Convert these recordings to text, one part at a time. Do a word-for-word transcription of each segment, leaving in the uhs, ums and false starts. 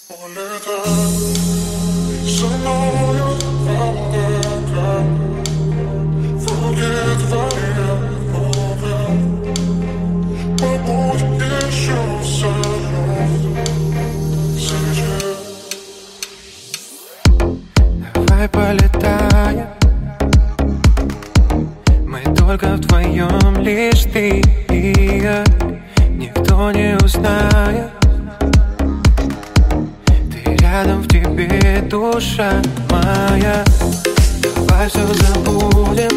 Давай полетаем, мы только вдвоем, лишь ты и я. Никто не узнает, ты рядом, в тебе душа моя. Давай все забудем,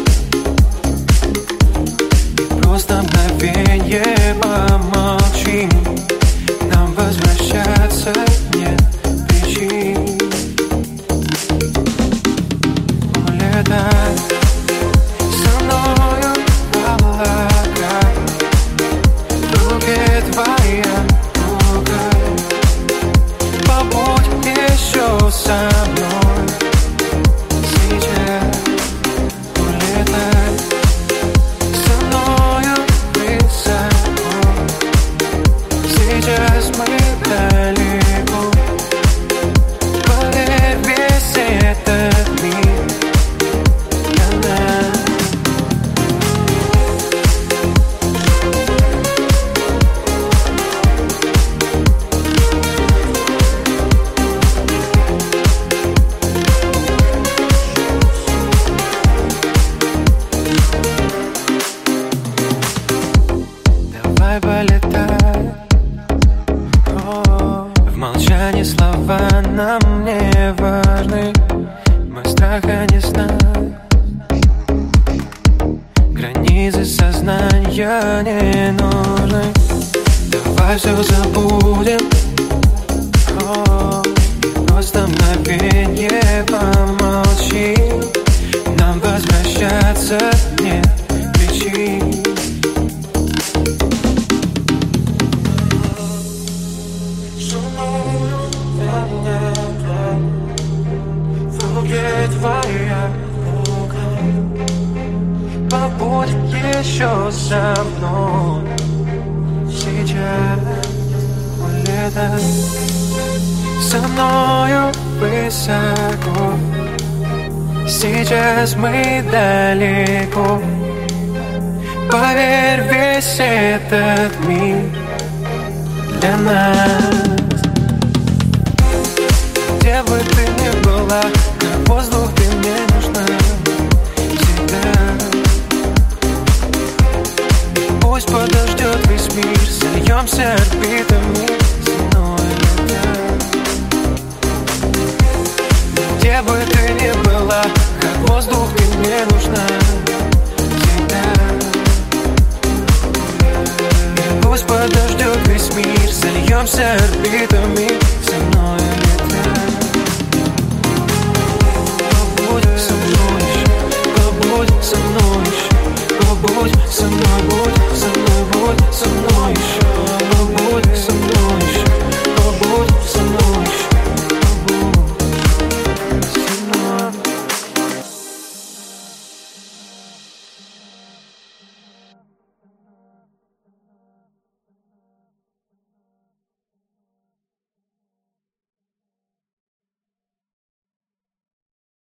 просто мгновенье помолчим. Нам возвращаться нет причин. Улетай со мною в облака, в руке твоя рука. Побудь еще со мной сейчас. Улетай со мною высоко, сейчас мы далеко. Поверь, весь этот мир для нас. Давай полетай. О, в молчании слова нам не важны. Мы страха не знаем, границы сознания не нужны. Давай все забудем, о, просто мгновенье помолчи. Нам возвращаться нет причин. В руке твоя рука. Побудь еще со мной сейчас. Улетай со мною высоко, сейчас мы далеко. Поверь, весь этот мир для нас. Где бы ты ни была, как воздух, ты мне нужна всегда. Пусть подождет весь мир, сольемся орбитами с мной летать. Где бы ты ни была, как воздух, ты мне нужна всегда. Пусть подождет весь мир, сольемся орбитами со мной летать. Побудь со мной, побудь со мной.